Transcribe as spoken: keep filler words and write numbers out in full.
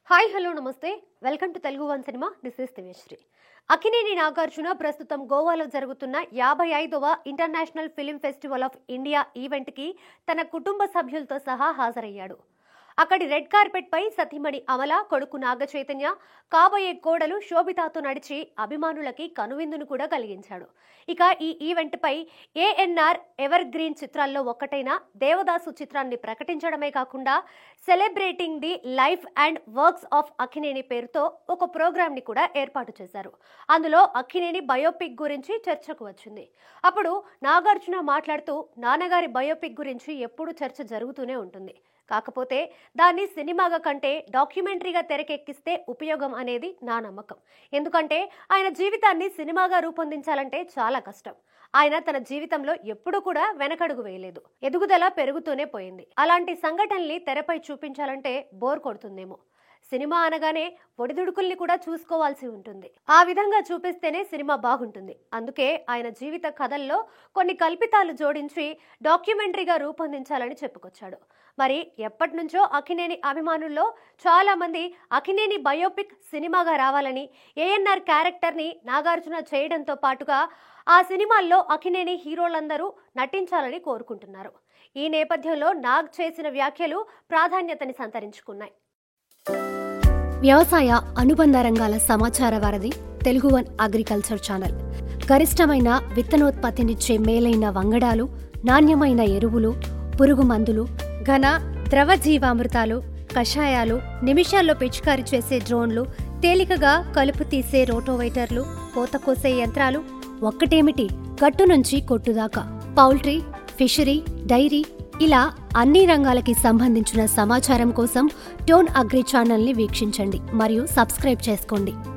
Hi hello నమస్తే welcome to Telugu one cinema. This is Divyasri. Akkineni Nagarjuna ప్రస్తుతం గోవాలో జరుగుతున్న యాభై ఐదవ international film festival of India ఈవెంట్కి తన కుటుంబ సభ్యులతో సహా హాజరయ్యాడు. అక్కడి రెడ్ కార్పెట్ పై సతీమణి అమల, కొడుకు నాగ చైతన్య, కాబోయే కోడలు శోభితాతో నడిచి అభిమానులకి కనువిందును కూడా కలిగించాడు. ఇక ఈ ఈవెంట్ పై ఏఎన్ఆర్ ఎవర్ గ్రీన్ చిత్రాల్లో ఒక్కటైన దేవదాసు చిత్రాన్ని ప్రకటించడమే కాకుండా celebrating the life and works of Akkineni పేరుతో ఒక ప్రోగ్రామ్ ని కూడా ఏర్పాటు చేశారు. అందులో అక్కినేని బయోపిక్ గురించి చర్చకు వచ్చింది. అప్పుడు నాగార్జున మాట్లాడుతూ, నాన్నగారి బయోపిక్ గురించి ఎప్పుడు చర్చ జరుగుతూనే ఉంటుంది, కాకపోతే దాన్ని సినిమాగా కంటే డాక్యుమెంటరీగా తెరకెక్కిస్తే ఉపయోగం అనేది నా నమ్మకం. ఎందుకంటే ఆయన జీవితాన్ని సినిమాగా రూపొందించాలంటే చాలా కష్టం. ఆయన తన జీవితంలో ఎప్పుడూ కూడా వెనకడుగు వేయలేదు. ఎదుగుదల పెరుగుతూనే పోయింది. అలాంటి సంఘటనల్ని తెరపై చూపించాలంటే బోర్ కొడుతుందేమో. సినిమా అనగానే ఒడిదుడుకుల్ని కూడా చూసుకోవాల్సి ఉంటుంది. ఆ విధంగా చూపిస్తేనే సినిమా బాగుంటుంది. అందుకే ఆయన జీవిత కథల్లో కొన్ని కల్పితాలు జోడించి డాక్యుమెంటరీగా రూపొందించాలని చెప్పుకొచ్చాడు. మరి ఎప్పటి నుంచో అక్కినేని అభిమానుల్లో చాలా మంది అక్కినేని బయోపిక్ సినిమాగా రావాలని, ఏఎన్ఆర్ క్యారెక్టర్ని నాగార్జున చేయడంతో పాటుగా ఆ సినిమాల్లో అక్కినేని హీరోలందరూ నటించాలని కోరుకుంటున్నారు. ఈ నేపథ్యంలో నాగ్ చేసిన వ్యాఖ్యలు ప్రాధాన్యతని సంతరించుకున్నాయి. వ్యవసాయ అనుబంధ రంగాల సమాచార వారధి తెలుగు వన్ అగ్రికల్చర్ ఛానల్. గరిష్టమైన విత్తనోత్పత్తినిచ్చే మేలైన వంగడాలు, నాణ్యమైన ఎరువులు, పురుగు మందులు, ఘన ద్రవ జీవామృతాలు, కషాయాలు, నిమిషాల్లో పిచికారీ చేసే డ్రోన్లు, తేలికగా కలుపు తీసే రోటోవైటర్లు, కోత కోసే యంత్రాలు, ఒక్కటేమిటి గట్టు నుంచి కొట్టుదాకా పౌల్ట్రీ, ఫిషరీ, డైరీ ఇలా అన్ని రంగాలకి సంబంధించిన సమాచారం కోసం టోన్ అగ్రి ఛానల్ని వీక్షించండి మరియు సబ్స్క్రైబ్ చేసుకోండి.